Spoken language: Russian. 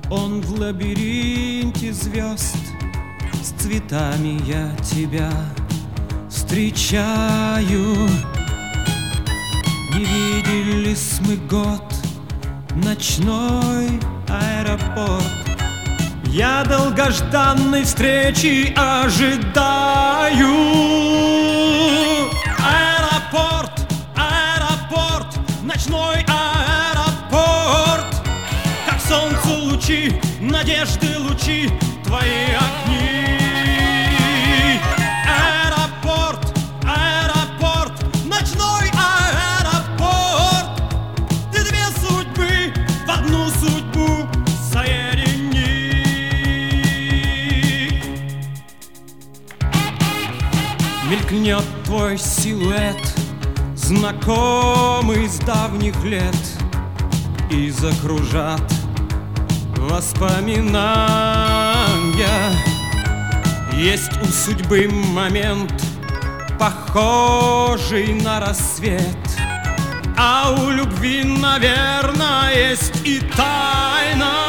Он в лабиринте звезд, с цветами я тебя встречаю. Не виделись мы год, ночной аэропорт. Я долгожданной встречи ожидаю. Аэропорт, аэропорт, ночной аэропорт. Как солнцу лучи, надежды лучи, твои огни. Аэропорт, аэропорт, ночной аэропорт. Ты две судьбы в одну судьбу соедини. Мелькнет твой силуэт, знакомый с давних лет, и закружат воспоминания. Есть у судьбы момент, похожий на рассвет, а у любви, наверное, есть и тайна.